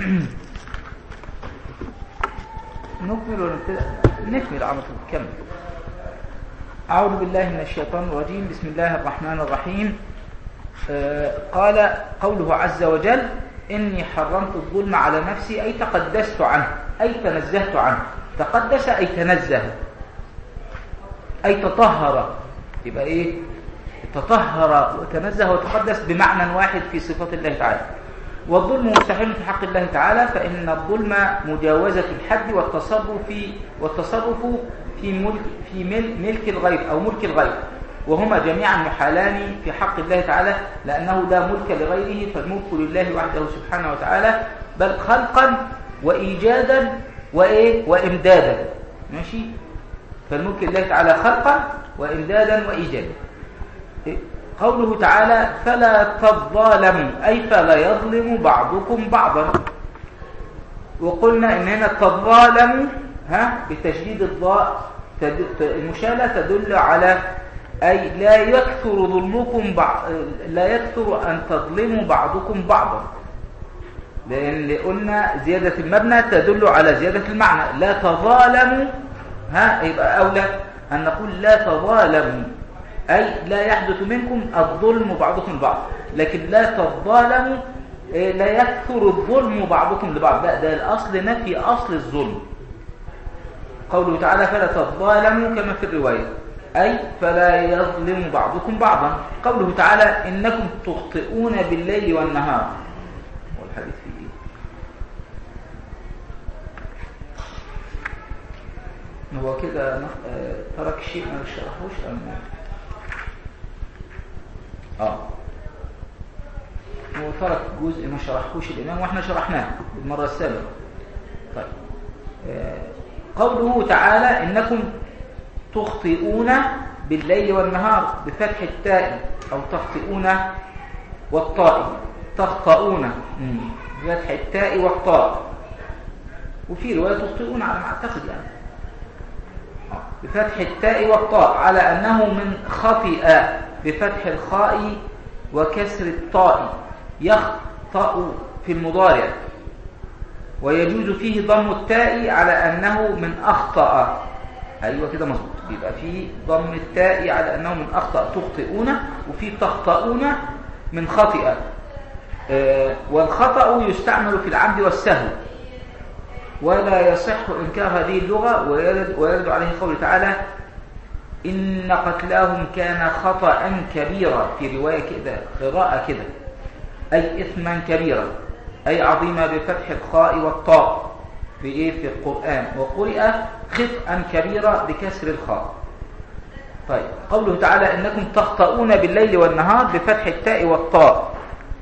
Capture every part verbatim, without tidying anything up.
نكمل ولا نكمل على طول؟ كمل. أعوذ بالله من الشيطان الرجيم. بسم الله الرحمن الرحيم. آه قال قوله عز وجل: إني حرمت الظلم على نفسي، أي تقدست عنه، أي تنزهت عنه. تقدس أي تنزه، أي تطهر. يبقى إيه؟ تطهر وتنزه وتقدس بمعنى واحد في صفات الله تعالى. والظلم مستحيل في حق الله تعالى، فإن الظلم مجاوزة الحد والتصرف في والتصرف في ملك في ملك الغير أو ملك الغير، وهما جميعا محالان في حق الله تعالى، لأنه لا ملك لغيره، فالملك لله وحده سبحانه وتعالى، بل خلقا وإيجادا وإيه وإمدادا. ماشي؟ فالملك لله تعالى خلقا وإمدادا وإيجادا. قوله تعالى: فلا تظالموا، أي فلا يظلم بعضكم بعضا. وقلنا إن هنا تظالموا ها بتشديد الضاء، المشالة تدل على أي لا يكثر ظلمكم بعض، لا يكثر أن تظلموا بعضكم بعضا، لأن قلنا زيادة المبنى تدل على زيادة المعنى. لا تظالموا ها يبقى أولى أن نقول لا تظالموا، أي لا يحدث منكم الظلم بعضكم لبعض، لكن لا تظالموا لا يكثر الظلم بعضكم لبعض. لا، ده الأصل نفي أصل الظلم. قوله تعالى: فلا تظالموا كما في الرواية، أي فلا يظلم بعضكم بعضا. قوله تعالى: إنكم تخطئون بالليل والنهار. والحديث فيه إيه؟ هو كده ترك شيء ما شرحوش أم اه هو ترك جزء ما شرحوش الإمام وإحنا شرحناه المرة السابقة. طيب آه قوله تعالى: إنكم تخطئون بالليل والنهار بفتح التاء، أو تخطئون والطاء، تخطئون بفتح التاء والطاء، وفي رواية تخطئون على ما أعتقد يعني بفتح التاء والطاء، على أنه من خطئ بفتح الخاء وكسر الطاء، يخطأ في المضارع، ويجوز فيه ضم التاء على أنه من أخطأ. أيوة كده مظبوط، يبقى فيه ضم التاء على أنه من أخطأ تخطئون، وفيه تخطئون من خطئ. آه والخطأ يستعمل في العمد والسهو، ولا يصح إنكار هذه اللغة، ويرد, ويرد عليه قوله تعالى: إن قتلاهم كان خطأ كبيرا، في رواية كده قراءة كده، أي إثما كبيرا، أي عظيمة بفتح الخاء والطاء في إيه في القرآن، وقرئ خطأ كبيرا بكسر الخاء. طيب قوله تعالى: إنكم تخطئون بالليل والنهار بفتح التاء والطاء،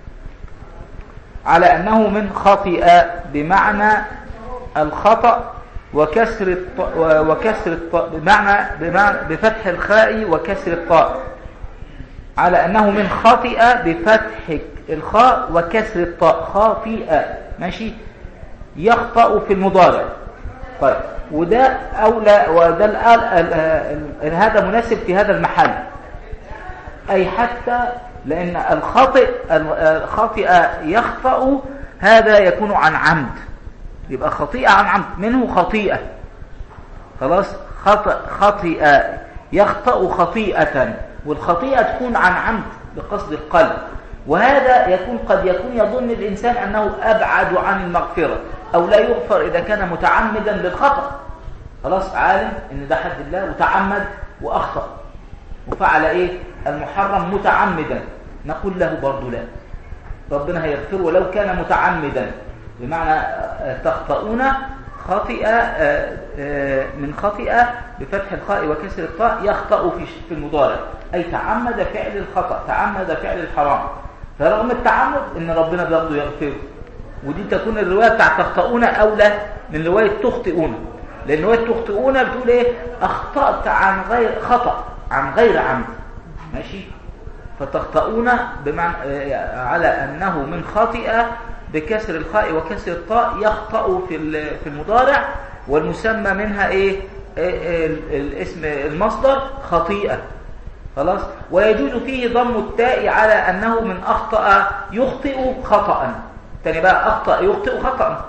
على أنه من خطئ بمعنى الخطأ، وكسر الط... وكسر الط... بمعنى... بمعنى بفتح الخاء وكسر الطاء، على أنه من خطئ بفتح الخاء وكسر الطاء، خاطئ. ماشي؟ يخطأ في المضارع. طيب وده أولى، وده الآن ال... ال... هذا مناسب في هذا المحل، أي حتى لأن الخاطئ الخاطئ يخطأ، هذا يكون عن عمد، يبقى خطيئة عن عمد، منه خطيئة. خلاص؟ خطأ خطيئة يخطأ خطيئة، والخطيئة تكون عن عمد بقصد القلب، وهذا يكون قد يكون يظن الإنسان أنه أبعد عن المغفرة، أو لا يغفر إذا كان متعمدا للخطأ. خلاص؟ عالم إن ده حد الله وتعمد وأخطأ وفعل إيه المحرم متعمدا، نقول له برضو لا، ربنا هيغفر ولو كان متعمدا. بمعنى تخطئون خطئ من خطئ بفتح الخاء وكسر الطاء، يخطأ في المضارع، أي تعمد فعل الخطأ، تعمد فعل الحرام، فرغم التعمد إن ربنا برضه يغفر. ودي تكون الرواية بتاع تخطئون أولى من رواية تخطئون، لأن رواية تخطئون بتقول إيه؟ أخطأت عن غير خطأ، عن غير عمد. ماشي؟ فتخطئون بمعنى على أنه من خطئ بكسر الخاء وكسر الطاء، يخطأ في في المضارع، والمسمى منها ايه, إيه الاسم المصدر خطيئة. خلاص؟ ويجوز فيه ضم التاء على أنه من أخطأ يخطئ خطأ، الثاني بقى أخطأ يخطئ خطأ.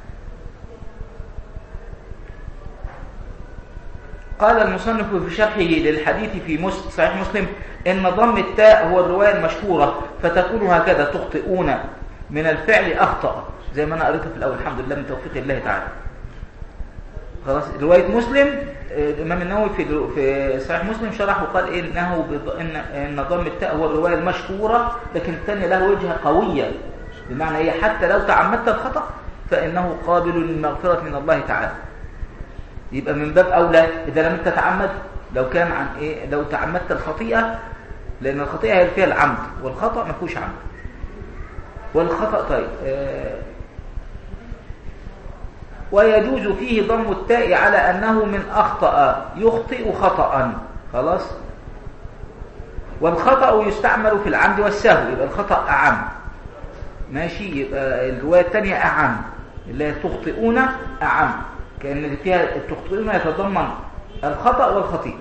قال المصنف في شرحه للحديث في مسلم صحيح مسلم إن ضم التاء هو الرواية المشهورة فتكون هكذا تخطئون من الفعل أخطأ، زي ما أنا قريتها في الأول الحمد لله من توفيق الله تعالى. خلاص رواية مسلم الإمام النووي في في صحيح مسلم شرح وقال إنه إن إن ضم التاء هو الرواية المشهورة، لكن الثانية له وجهة قوية، بمعنى هي حتى لو تعمدت الخطأ فإنه قابل للمغفرة من الله تعالى. يبقى من باب أولى إذا لم تتعمد، لو كان عن إيه لو تعمدت الخطيئة، لأن الخطيئة هي فيها العمد والخطأ ما فيهوش عمد. والخطأ طيب آه ويجوز فيه ضم التاء على أنه من أخطأ يخطئ خطأ. خلاص. والخطأ يستعمل في العمد والسهو، يبقى الخطأ أعم. ماشي. يبقى الرواية الثانية أعم اللي هي تخطئون أعم، كأن فيها التخطئون يتضمن الخطأ والخطيئة.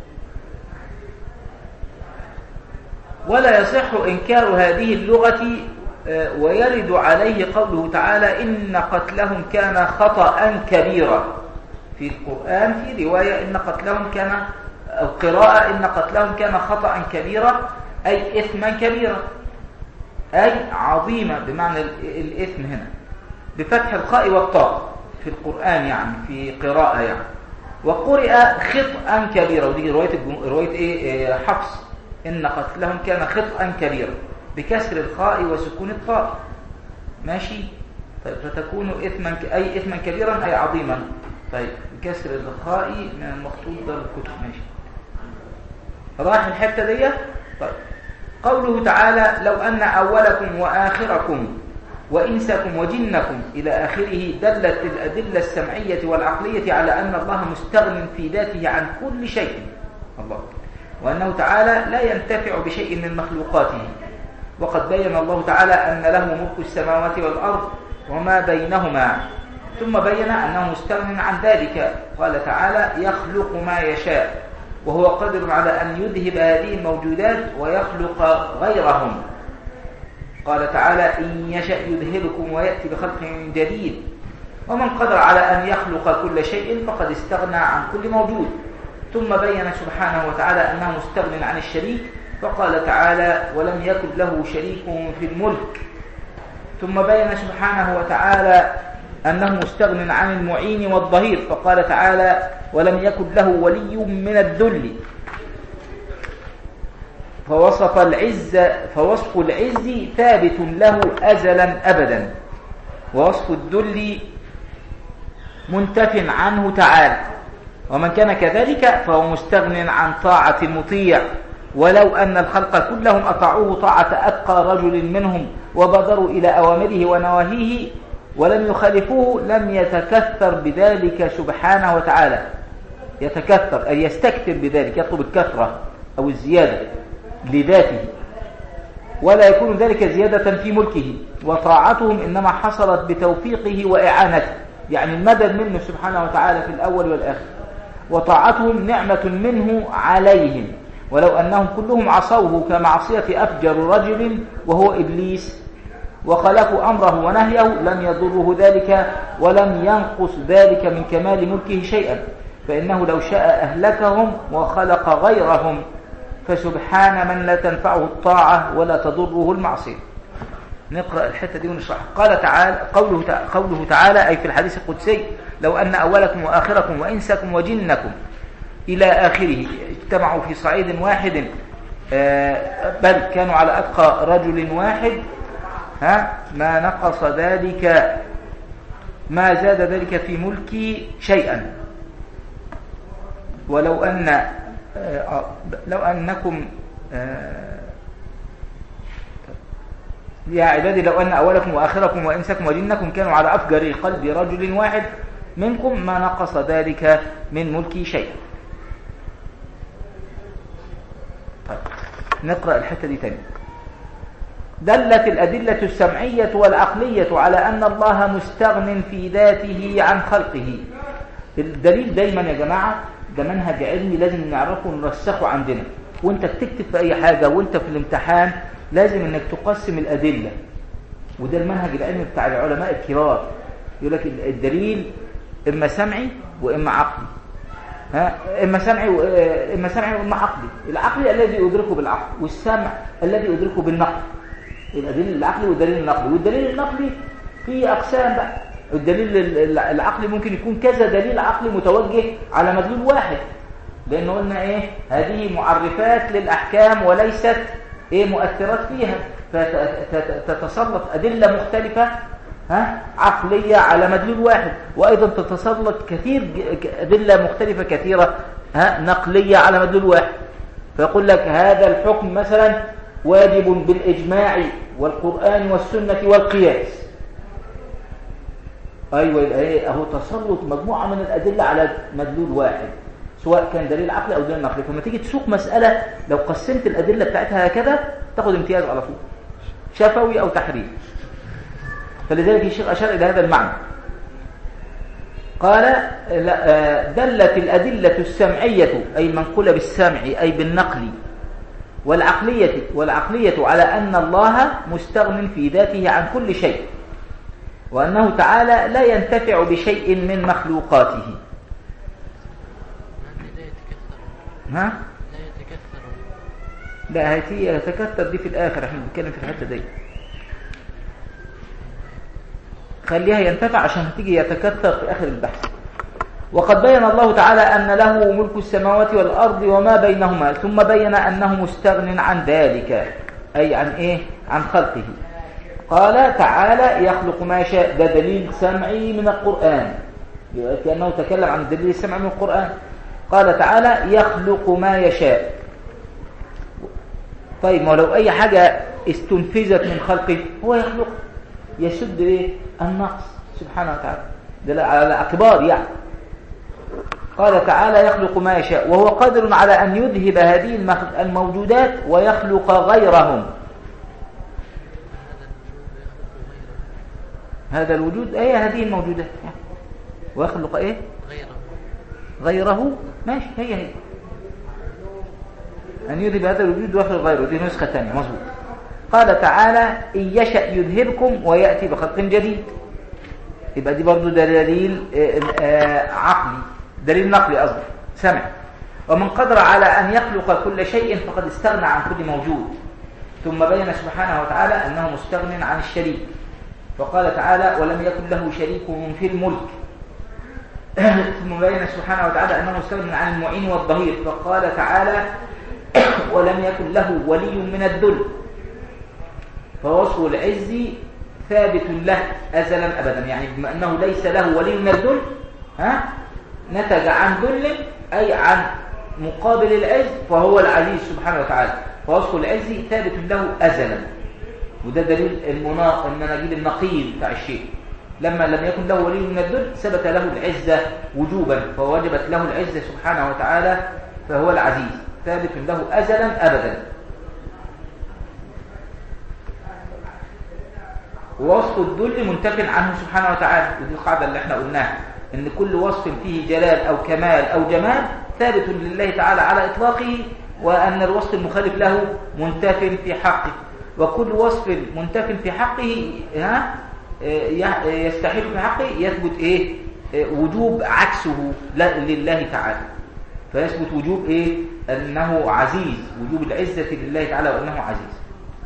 ولا يصح إنكار هذه اللغة، ويرد عليه قوله تعالى إن قتلهم كان خطأ كبيرا. في القرآن في رواية إن قتلهم كان، أو قراءة إن قتلهم كان خطأ كبيرا، أي إثما كبيرا، أي عظيمة، بمعنى الإثم هنا بفتح الخاء والطاء في القرآن يعني في قراءة يعني. وقرئ خطأ كبيرا، ودي رواية رواية إيه حفص إن قتلهم كان خطأ كبيرا بكسر الخاء وسكون الطاء. ماشي. طيب فتكون إثما أي إثما كبيرا أي عظيما. طيب بكسر الخاء من المخطوط ده الكتب. ماشي. راح الحتة دي. طيب قوله تعالى لو أن أولكم وآخركم وإنسكم وجنكم إلى آخره دلت الأدلة السمعية والعقلية على أن الله مستغن في ذاته عن كل شيء الله، وأنه تعالى لا ينتفع بشيء من مخلوقاته. وقد بين الله تعالى أن له ملك السماوات والأرض وما بينهما، ثم بين أنه مستغن عن ذلك. قال تعالى يخلق ما يشاء وهو قادر على أن يذهب هذه الموجودات ويخلق غيرهم. قال تعالى إن يشأ يذهبكم ويأتي بخلق جديد. ومن قدر على أن يخلق كل شيء فقد استغنى عن كل موجود. ثم بين سبحانه وتعالى أنه مستغن عن الشريك، فقال تعالى ولم يكن له شريك في الملك. ثم بين سبحانه وتعالى أنه مستغن عن المعين والظهير، فقال تعالى ولم يكن له ولي من الذل. فوصف العز فوصف العز ثابت له أزلا أبدا، ووصف الذل منتف عنه تعالى. ومن كان كذلك فهو مستغن عن طاعة المطيع، ولو أن الخلق كلهم أطاعوه طاعة أتقى رجل منهم وبادروا إلى أوامره ونواهيه ولم يخالفوه لم يتكثر بذلك سبحانه وتعالى. يتكثر أي يستكثر بذلك، يطلب الكثرة أو الزيادة لذاته، ولا يكون ذلك زيادة في ملكه. وطاعتهم إنما حصلت بتوفيقه وإعانته، يعني المدد منه سبحانه وتعالى في الأول والآخر. وطاعتهم نعمة منه عليهم، ولو أنهم كلهم عصوه كمعصية أفجر رجل وهو إبليس وخلفوا أمره ونهيه لم يضره ذلك ولم ينقص ذلك من كمال ملكه شيئا، فإنه لو شاء أهلكهم وخلق غيرهم، فسبحان من لا تنفعه الطاعة ولا تضره المعصية. نقرأ الحتة دي ونشرح. قال تعالى قوله تعالى, قوله تعالى أي في الحديث القدسي لو أن أولكم وآخركم وإنسكم وجنكم إلى آخره اجتمعوا في صعيد واحد بل كانوا على أتقى رجل واحد ها ما نقص ذلك ما زاد ذلك في ملكي شيئا. ولو أن لو أنكم يا عبادي لو أن أولكم وآخركم وإنسكم وجنكم كانوا على أفجر قلب رجل واحد منكم ما نقص ذلك من ملكي شيئا. طيب نقرأ الحتة دي تاني. دلت الأدلة السمعية والعقلية على أن الله مستغن في ذاته عن خلقه. الدليل دايما يا جماعة ده منهج علمي لازم نعرفه ونرسخه عندنا، وانت بتكتب في أي حاجة وانت في الامتحان لازم انك تقسم الأدلة. وده المنهج العلمي بتاع العلماء الكبار، يقول لك الدليل إما سمعي وإما عقلي، ها إما سمعي وإما سمعي وإما عقلي. العقلي الذي يدركه بالعقل، والسمع الذي يدركه بالنقل. الدليل العقلي والدليل النقلي، والدليل النقلي فيه أقسام بقى. الدليل العقلي ممكن يكون كذا دليل عقلي متوجه على مدلول واحد، لأنه قلنا إيه هذه معرفات للأحكام وليست إيه مؤثرات فيها، فتتسلط أدلة مختلفة ها عقلية على مدلول واحد، وأيضا تتسلط كثير أدلة مختلفة كثيرة ها نقلية على مدلول واحد. فيقول لك هذا الحكم مثلا واجب بالإجماع والقرآن والسنة والقياس. أيوة ايه اهو تسلط مجموعة من الأدلة على مدلول واحد، سواء كان دليل عقلي أو دليل نقلي. فلما تيجي تسوق مسألة لو قسمت الأدلة بتاعتها هكذا تاخد امتياز على طول، شفوي أو تحرير. فلذلك الشيخ أشار إلى هذا المعنى، قال دلت الأدلة السمعية أي المنقولة بالسمع أي بالنقل والعقلية والعقلية على أن الله مستغن في ذاته عن كل شيء، وأنه تعالى لا ينتفع بشيء من مخلوقاته. ها؟ لا يتكثر. لا هي يتكثر دي في الآخر، احنا بنتكلم في الحتة دي. خليها ينتفع عشان هتيجي يتكثر في آخر البحث. وقد بين الله تعالى أن له ملك السماوات والأرض وما بينهما، ثم بين أنه مستغن عن ذلك أي عن إيه؟ عن خلقه. قال تعالى يخلق ما يشاء، ده دليل سمعي من القرآن، كأنه تكلم عن الدليل السمعي من القرآن. قال تعالى يخلق ما يشاء. طيب ولو أي حاجة استنفذت من خلقه هو يخلق، يسد إيه؟ النقص سبحانه وتعالى، ده على اعتبار يعني. قال تعالى يخلق ما يشاء وهو قادر على أن يذهب هذه الموجودات ويخلق غيرهم. هذا الوجود أي هذه الموجودات ويخلق إيه؟ غيره غيره ماشي، هي هي أن يذهب هذا الوجود ويخلق غيره، دي نسخة ثانية مظبوط. قال تعالى إن يشأ يذهبكم ويأتي بخلق جديد. يبقى دي برضو دليل عقلي، دليل نقلي قصدي سمع. ومن قدر على أن يخلق كل شيء فقد استغنى عن كل موجود. ثم بين سبحانه وتعالى أنه مستغن عن الشريك، فقال تعالى ولم يكن له شريك في الملك. ثم بين سبحانه وتعالى أنه مستغن عن المعين والظهير، فقال تعالى ولم يكن له ولي من الذل. فوصف العز ثابت له أزلا أبدا، يعني بما أنه ليس له ولي من الذل ها نتج عن ذل أي عن مقابل العز، فهو العزيز سبحانه وتعالى. فوصف العز ثابت له أزلا، وده دليل المناق المناجيل النقيض بتاع الشيء. لما لم يكن له ولي من الذل ثبت له العزة وجوبا، فوجبت له العزة سبحانه وتعالى، فهو العزيز ثابت له أزلا أبدا. ووصف الذل منتف عنه سبحانه وتعالى، ودي القاعدة اللي احنا قلناها، ان كل وصف فيه جلال أو كمال أو جمال ثابت لله تعالى على إطلاقه، وأن الوصف المخالف له منتف في حقه. وكل وصف منتف في حقه ها يستحيل في حقه يثبت ايه وجوب عكسه لله تعالى، فيثبت وجوب ايه انه عزيز، وجوب العزة لله تعالى وانه عزيز.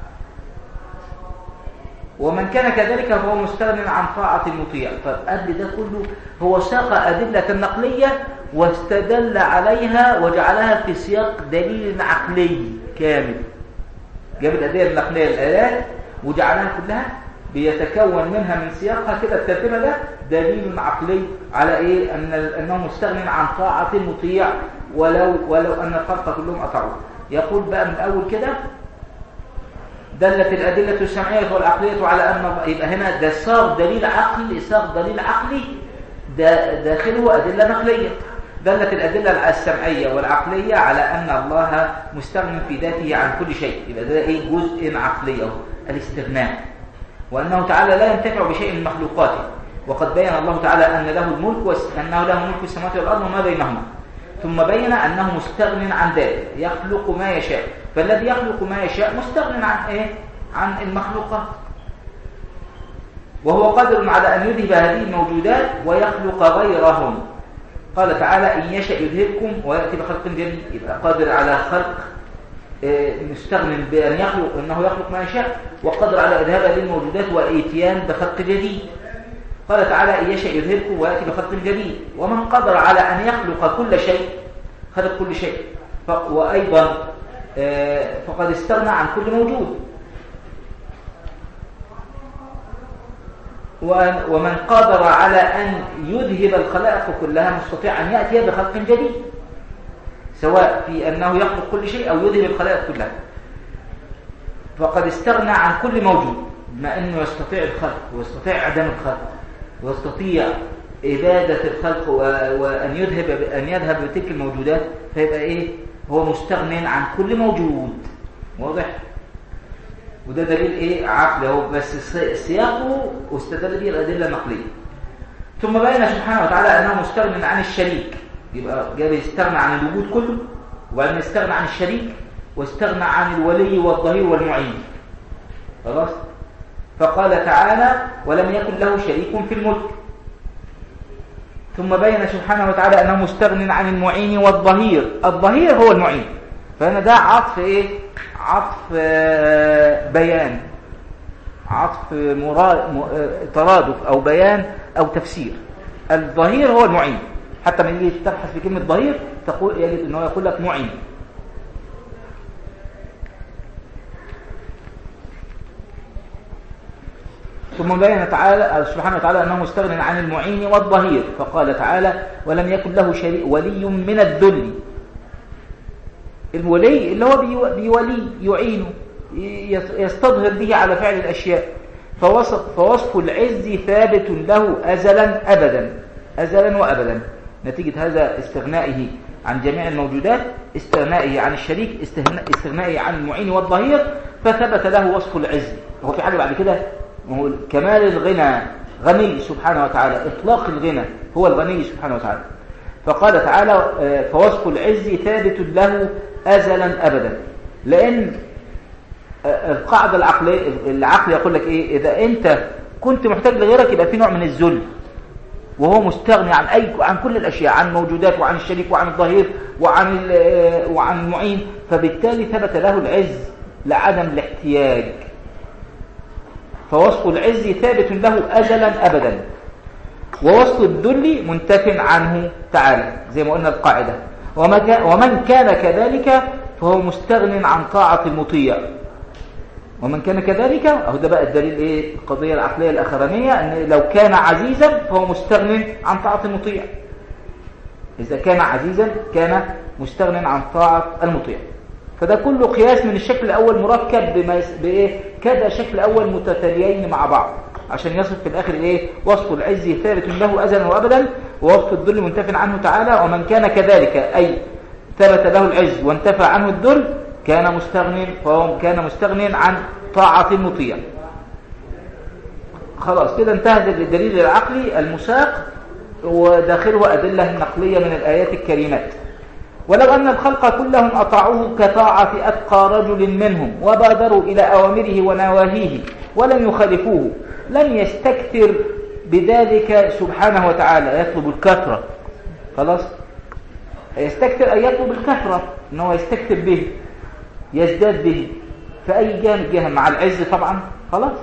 ومن كان كذلك فهو مستغن عن طاعة المطيع. فقبل ده كله هو ساق أدلة نقلية واستدل عليها وجعلها في سياق دليل عقلي كامل، جاب الأدلة النقلية الآيات وجعلها كلها بيتكون منها من سياقها كده الترتيب ده دليل عقلي على ايه ان انه مستغن عن طاعة المطيع ولو ولو ان الخلق كلهم اطاعوه. يقول بقى من اول كده دلت الأدلة السمعية والعقلية على أن، يبقى هنا ده صار دليل عقلي، صار دليل عقلي ده داخله أدلة نقلية. دلت الأدلة السمعية والعقلية على أن الله مستغن في ذاته عن كل شيء، يبقى ده إيه جزء عقلي أو الاستغناء، وأنه تعالى لا ينتفع بشيء من مخلوقاته. وقد بين الله تعالى أن له الملك وأنه له ملك السماوات والأرض وما بينهما. ثم بين أنه مستغن عن ذلك، يخلق ما يشاء. فالذي يخلق ما يشاء مستغن عن إيه؟ عن المخلوقات. وهو قادر على أن يذهب هذه الموجودات ويخلق غيرهم. قال تعالى إن يشأ يذهبكم ويأتي بخلق جديد، يبقى قادر على خلق، مستغن بأن يخلق، أنه يخلق ما يشاء، وقادر على إذهاب هذه الموجودات وإتيان بخلق جديد. قال تعالى إن يشأ يذهبكم ويأتي بخلق جديد. ومن قدر على أن يخلق كل شيء خلق كل شيء، وأيضا فقد استغنى عن كل موجود. ومن قادر على أن يذهب الخلائق كلها مستطيع أن يأتي بخلق جديد، سواء في أنه يخلق كل شيء أو يذهب الخلائق كلها. فقد استغنى عن كل موجود، بما أنه يستطيع الخلق ويستطيع عدم الخلق ويستطيع إبادة الخلق وأن يذهب أن يذهب بتلك الموجودات، فيبقى إيه؟ هو مستغن عن كل موجود. واضح؟ وده دليل إيه؟ عقل هو، بس سياقه واستدل به الأدلة النقلية. ثم بين سبحانه وتعالى أنه مستغن عن الشريك، يبقى جاب يستغنى عن الوجود كله، وبعدين يستغنى عن الشريك، واستغنى عن الولي والظهير والمعين. خلاص؟ فقال تعالى ولم يكن له شريك في الملك. ثم بين سبحانه وتعالى أنه مستغن عن المعين والظهير. الظهير هو المعين، فهنا ده عطف إيه؟ عطف بيان، عطف مراد، ترادف أو بيان أو تفسير. الظهير هو المعين، حتى من يجي تبحث في كلمة ظهير تقول يجب أنه يقول لك معين. ثم بين تعالى سبحانه وتعالى أنه مستغن عن المعين والظهير، فقال تعالى ولم يكن له شريك ولي من الذل. الولي اللي هو بيولي يعينه يستظهر به على فعل الأشياء. فوصف, فوصف العز ثابت له أزلا أبدا، أزلا وأبدا، نتيجة هذا استغنائه عن جميع الموجودات، استغنائه عن الشريك، استغنائه عن المعين والظهير، فثبت له وصف العز. هو في حاجة بعد كده؟ هو كمال الغنى، غني سبحانه وتعالى، إطلاق الغنى، هو الغني سبحانه وتعالى. فقال تعالى فوصف العز ثابت له أزلا أبدا، لأن القاعدة العقلية، العقل يقول لك إيه؟ إذا أنت كنت محتاج لغيرك يبقى في نوع من الذل، وهو مستغني عن أي عن كل الأشياء، عن الموجودات وعن الشريك وعن الظهير وعن وعن المعين، فبالتالي ثبت له العز لعدم الاحتياج. فوصف العز ثابت له أزلا أبدا، ووصف الذل منتف عنه تعالى، زي ما قلنا القاعدة. ومن كان كذلك فهو مستغن عن طاعة المطيع. ومن كان كذلك، أهو ده بقى الدليل إيه؟ القضية العقلية الأخرانية، أن لو كان عزيزا فهو مستغن عن طاعة المطيع. إذا كان عزيزا كان مستغن عن طاعة المطيع. فده كله قياس من الشكل الأول مركب بما بإيه؟ كذا شكل أول متتاليين مع بعض، عشان يصف في الآخر إيه؟ وصف العز ثابت له أزلا وأبدا، ووصف الذل منتف عنه تعالى. ومن كان كذلك أي ثبت له العز وانتفى عنه الذل كان مستغن، فهو كان مستغن عن طاعة المطيع. خلاص كده انتهت الدليل العقلي المساق، وداخله أدلة نقلية من الآيات الكريمات. ولو أن الخلق كلهم أطاعوه كطاعة أتقى رجل منهم وبادروا إلى أوامره ونواهيه ولم يخالفوه لم يستكثر بذلك سبحانه وتعالى، يطلب الكثرة. خلاص، يستكثر أن يطلب الكثرة، أنه يستكثر به، يزداد به في أي جانب جهة مع العز طبعا. خلاص،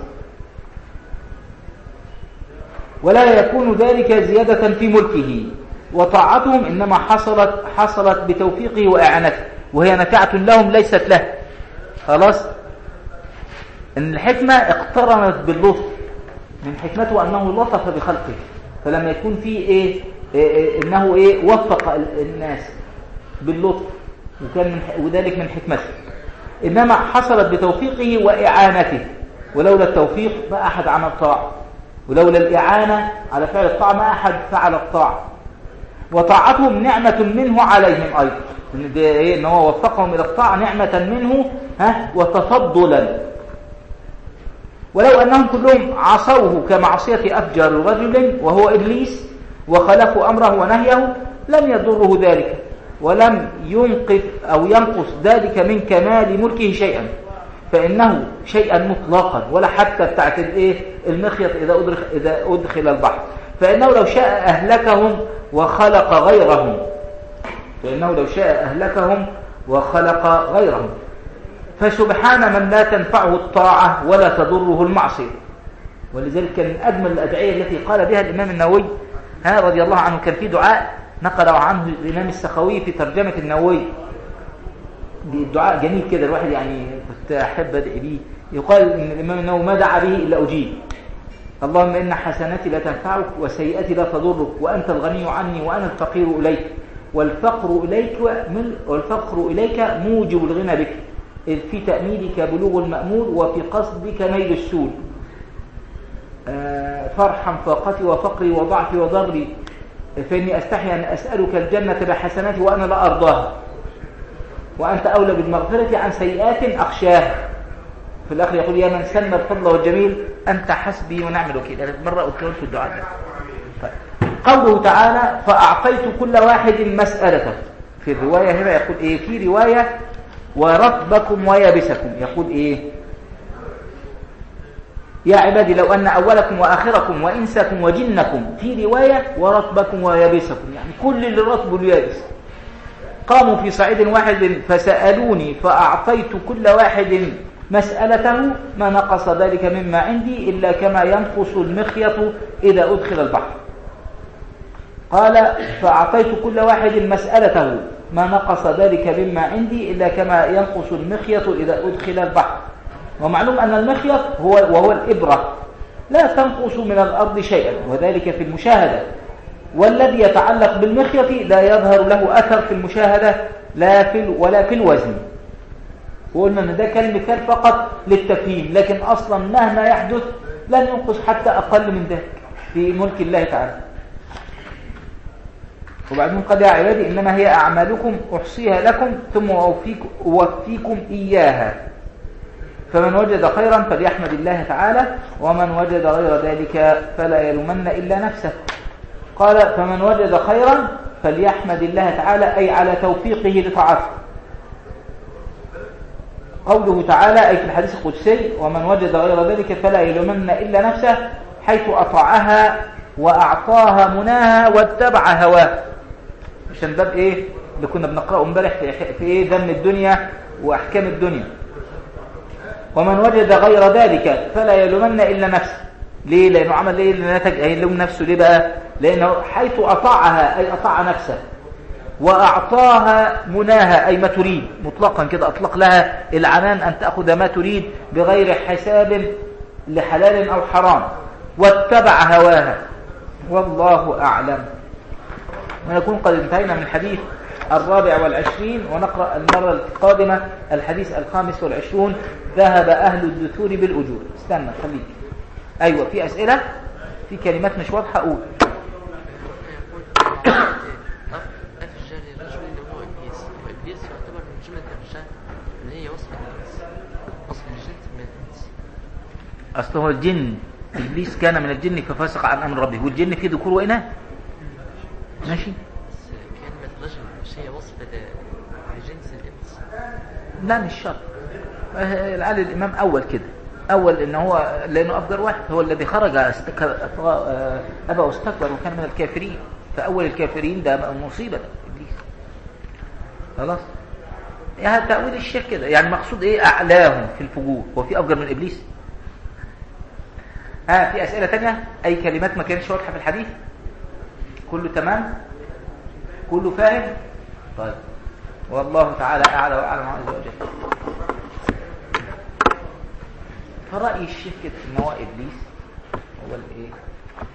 ولا يكون ذلك زيادة في ملكه، وطاعتهم إنما حصلت حصلت بتوفيقه وإعانته، وهي نفعة لهم ليست له. خلاص، إن الحكمة اقترنت باللطف، من حكمته أنه لطف بخلقه، فلما يكون فيه إيه, إيه, إيه إنه إيه وفق الناس باللطف، وكان من وذلك من حكمته. إنما حصلت بتوفيقه وإعانته، ولولا التوفيق ما أحد عمل طاعة، ولولا الإعانة على فعل الطاعة ما أحد فعل الطاعة. وطاعتهم نعمة منه عليهم أيضا، إن ده إيه؟ إن هو وفقهم إلى الطاعة نعمة منه، ها، وتفضلا. ولو أنهم كلهم عصوه كمعصية أفجر رجل وهو إبليس وخلفوا أمره ونهيه لم يضره ذلك، ولم ينقص أو ينقص ذلك من كمال ملكه شيئا، فإنه شيئا مطلقا ولا حتى بتاعت الايه المخيط إذا أدخل, إذا أدخل البحر، فإنه لو شاء أهلكهم وخلق غيرهم، فإنه لو شاء أهلكهم وخلق غيرهم. فسبحان من لا تنفعه الطاعة ولا تضره المعصية. ولذلك كان من أجمل الأدعية التي قال بها الإمام النووي ها رضي الله عنه، كان في دعاء نقل عنه الإمام السخاوي في ترجمة النووي، الدعاء جميل كده الواحد يعني كنت أحب أدعي به. يقال إن الإمام النووي ما دعا به إلا أجيب: اللهم إن حسناتي لا تنفعك وسيئتي لا تضرك وأنت الغني عني وأنا الفقير إليك والفقر إليك والفقر إليك موجب الغنى بك، إذ في تأميلك بلوغ المأمول وفي قصدك نيل السول. فارحم فاقتي وفقري وضعفي وضري، فإني أستحي أن أسألك الجنة بحسناتي وأنا لا أرضاها، وأنت أولى بالمغفرة عن سيئات أخشاها. في الآخر يقول: يا من سن الفضل والجميل أنت حسبي ونعم الوكيل. أنا مرة قلت في الدعاء ده. طيب. قوله تعالى: فأعطيت كل واحد مسألته. في الرواية هنا يقول إيه؟ في رواية: ورطبكم ويابسكم. يقول إيه؟ يا عبادي لو أن أولكم وآخركم وإنسكم وجنكم، في رواية ورطبكم ويابسكم، يعني كل اللي رطب واليابس قاموا في صعيد واحد فسألوني فأعطيت كل واحد مسألته ما نقص ذلك مما عندي إلا كما ينقص المخيط إذا أدخل البحر. قال: فأعطيت كل واحد مسألته ما نقص ذلك مما عندي إلا كما ينقص المخيط إذا أدخل البحر. ومعلوم أن المخيط هو وهو الإبرة لا تنقص من الأرض شيئا، وذلك في المشاهدة، والذي يتعلق بالمخيط لا يظهر له أثر في المشاهدة لا في ولا في الوزن. وقلنا أن ده كان مثال فقط للتفهيم، لكن أصلا مهما يحدث لن ينقص حتى أقل من ذلك في ملك الله تعالى. وبعدين قال: يا عبادي إنما هي أعمالكم أحصيها لكم ثم أوفيكم إياها، فمن وجد خيرا فليحمد الله تعالى ومن وجد غير ذلك فلا يلومن إلا نفسه. قال: فمن وجد خيرا فليحمد الله تعالى أي على توفيقه لطاعته. قوله تعالى أي في الحديث القدسي: ومن وجد غير ذلك فلا يلومن إلا نفسه، حيث أطاعها وأعطاها مناها واتبع هواه. عشان باب إيه اللي كنا بنقرأه امبارح في إيه ذم الدنيا وأحكام الدنيا. ومن وجد غير ذلك فلا يلومن إلا نفسه. ليه؟ لأنه عمل إيه اللي نتج يلوم نفسه؟ ليه بقى؟ لأنه حيث أطاعها أي أطاع نفسه، وأعطاها مناها أي ما تريد، مطلقا كده أطلق لها العنان أن تأخذ ما تريد بغير حساب لحلال أو حرام، واتبع هواها. والله أعلم. ونكون قد انتهينا من الحديث الرابع والعشرين، ونقرأ المرة القادمة الحديث الخامس والعشرون: ذهب أهل الدثور بالأجور. استنى خليك. أيوة، في أسئلة؟ في كلمات مش واضحة أقول. أصله هو الجن، إبليس كان من الجن ففسق عن أمر ربه، والجن فيه ذكور وإناث. ماشي. كلمة رجل مش هي وصف لجنس الإنس؟ لا مش شرط. العالي الإمام أول كده، أول إن هو لأنه أفجر واحد هو الذي خرج أبى واستكبر وكان من الكافرين، فأول الكافرين ده مصيبة إبليس. خلاص. يعني تأويل الشيخ كده، يعني مقصود إيه؟ أعلاهم في الفجور، وفي أفجر من إبليس. ها في أسئلة تانية؟ أي كلمات ما كانتش واضحة في الحديث؟ كله تمام؟ كله فاهم؟ طيب، والله تعالى أعلى وأعلم عز وجل. فرأي الشيخ كده إن هو إبليس هو الإيه؟